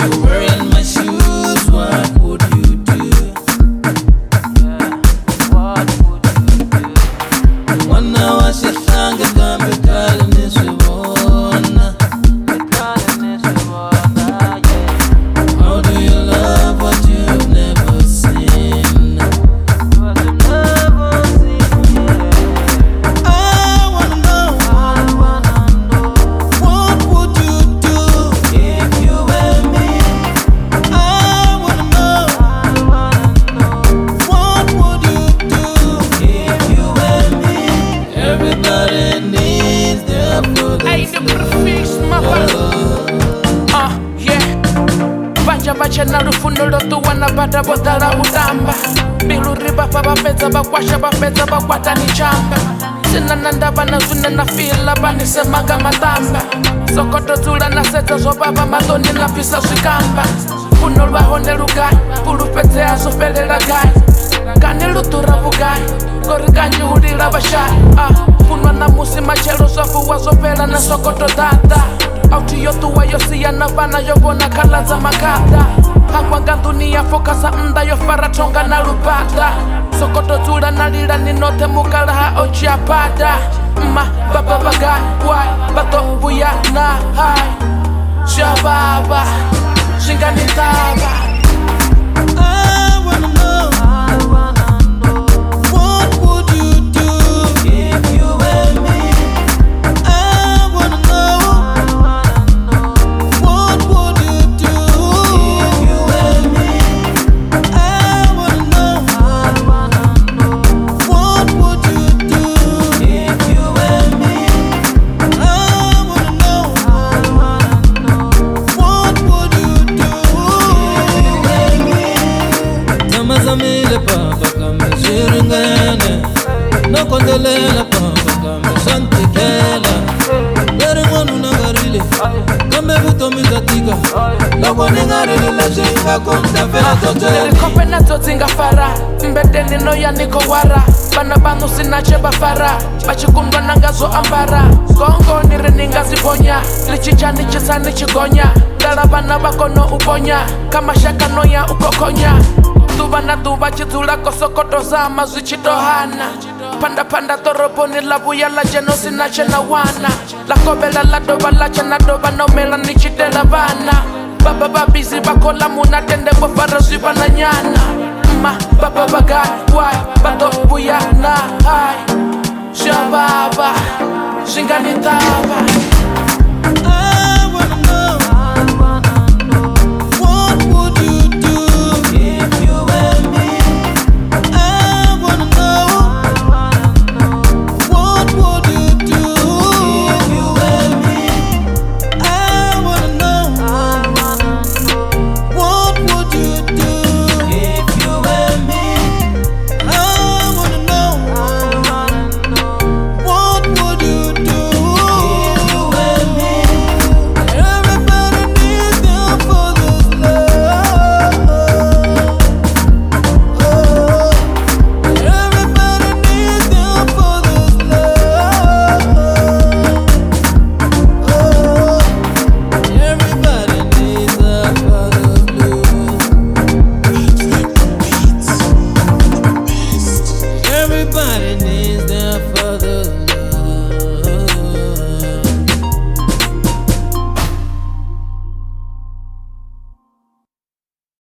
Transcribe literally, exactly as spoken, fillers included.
you're wearing my shoes, what would you do? What would you do? Mwana wa shishanga kambe kale nisibona. Kale nisibona, yeah. How do you love what you've never seen? What you've never seen, yeah. I wanna know, I wanna know what would you do if you were me? I wanna know, I wanna know what would you do if you were me? Everybody needs their Hey, the prefix, my Uh, yeah. Banja bacha na lufuno lotu wanapata botala utamba. Biluri bapa bapeza bakwasha bapeza bakwata ni chamba. Sina nanda bana zuna na fila bani semaga matamba. Sokoto tula na seta zobaba matoni na pisa shikamba. Kuno lwahone lugai, kulupete aso pelela gai. Kani lutura bugai, kori kanyu hudila bashai. Ah, kunwa na musi machelo sofu wazopela na sokoto data. Auti yotu wa yosia na bana yobona kala za makata. Hangwanga dunia fokasa mda yofara tonga na lupata. Sokoto tula na lila ninote mukala ha ochiapada. Ma baba bagai, wai, bato buya na hai. Shababa, shingani taba. I wanna know, I wanna know what would you do if you were me? I wanna know, I wanna know what would you do if you were me? I wanna know, I wanna know what would you do if you were me? I wanna know, I wanna know what would you do if you were me? Tamazamile papa kama shiringane, nakondelela papa kama santikela. Yere mwanu nangarile, kame buto mizatika. Loko ningarile la shinga kumtafela toteli. Kope na totinga fara mbete nino ya niko wara. Bana banu sinache bafara bachikundwa nangazo ambara. Kongo nire ninga zibonya lichicha nichisa nichigonya. Dala bana bakono uponya kama shaka noya ukokonya. Tuba na tuba chitula kosokoto zama zichitohana. Panda panda toropo ni labu ya la jeno sinache na wana. La kobela la doba la chana doba no mela nichitela bana. Baba babizi bakola muna tende bofara ziba na nyana. Ma baba bagai wai bato buya na hai. Shababa shingani taba.